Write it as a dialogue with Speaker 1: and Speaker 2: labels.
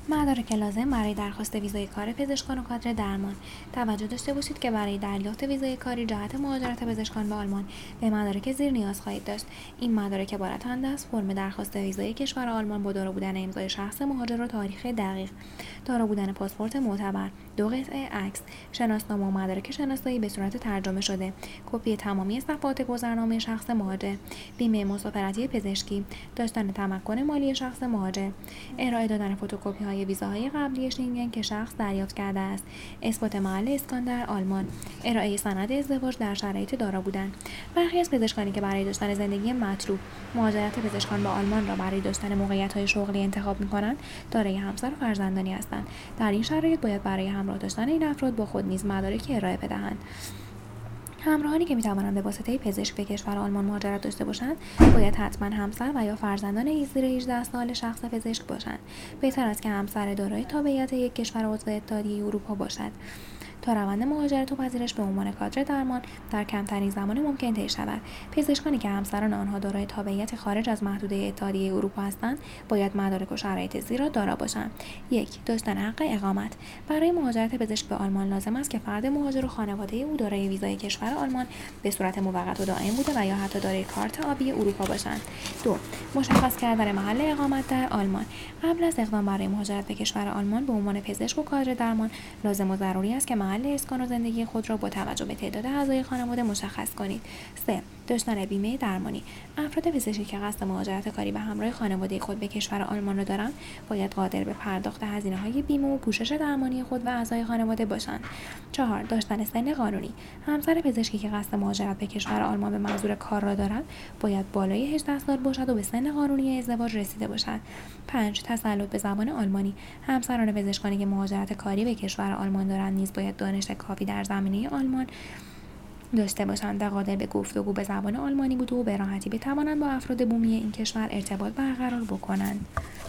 Speaker 1: مدارک لازم برای درخواست ویزای کار پزشکان و کادر درمان. توجه داشته باشید که برای دریافت ویزای کاری جهت مهاجرت پزشکان به آلمان به مدارک زیر نیاز خواهید داشت. این مدارک عبارتند از فرم درخواست ویزای کشور آلمان با دارا بودن امضای شخص مهاجر و تاریخ دقیق، دارا بودن پاسپورت معتبر، 2 قطعه عکس، شناسنامه و مدارک شناسایی به صورت ترجمه شده، کپی تمامی صفحات گذرنامه شخص مهاجر، بیمه مسافرتی پزشکی، داشتن تمکن مالی شخص مهاجر، ارائه دادن فتوکپی‌های ویزاهای قبلی شنگن که شخص دریافت کرده است، اثبات محل اسکان در آلمان، ارائه سند ازدواج در شرایط دارا بودن. برخی از پزشکانی که برای داشتن زندگی مطلوب مهاجرت پزشکان به آلمان را برای داشتن موقعیت‌های شغلی انتخاب می‌کنند، دارای همسر و فرزندانی هستند. در این شرایط باید برای همراه داشتن این افراد با خود نیز مدارکی ارائه بدهند. همراهانی که می‌توانند به واسطه پزشک به کشور آلمان مهاجرت داشته باشند، باید حتما همسر و یا فرزندان زیر 18 سال شخص پزشک باشند. بهتر است که همسر دارای تابعیت یک کشور عضو اتحادیه اروپا باشد تا روند مهاجرت و پذیرش به عنوان کادر درمان در کمترین زمان ممکن طی شود. پزشکانی که همسران آنها دارای تابعیت خارج از محدوده اتحادیه اروپا هستند، باید مدارک و شرایط زیر را دارا باشند. 1. داشتن حق اقامت. برای مهاجرت پزشک به آلمان لازم است که فرد مهاجر و خانواده او دارای ویزای کشور آلمان به صورت موقت و دائم بوده و یا حتی دارای کارت آبی اروپا باشند. 2. مشخص کردن محل اقامت در آلمان. قبل از اقدام برای مهاجرت به کشور آلمان به عنوان پزشک و کادر درمان، لازم و ضروری است که محل اسکان و زندگی خود را با توجه به تعداد اعضای خانواده مشخص کنید. 3. داشتن بیمه درمانی. افراد پزشکی که قصد مهاجرت کاری به همراه خانواده خود به کشور آلمان را دارند، باید قادر به پرداخت هزینه‌های بیمه و پوشش درمانی خود و اعضای خانواده باشند. 4. داشتن سن قانونی. همسر پزشکی که قصد مهاجرت به کشور آلمان به منظور کار را دارد، باید بالای 18 سال باشد و به سن قانونی ازدواج رسیده باشد. 5. تسلط به زبان آلمانی. همسران پزشکانی که مهاجرت کاری به کشور آلمان دارند نیز باید دانش کافی در زمینه آلمان داشته باشند و قادر به گفتگو به زبان آلمانی بوده و به راحتی بتوانند با افراد بومی این کشور ارتباط برقرار بکنند.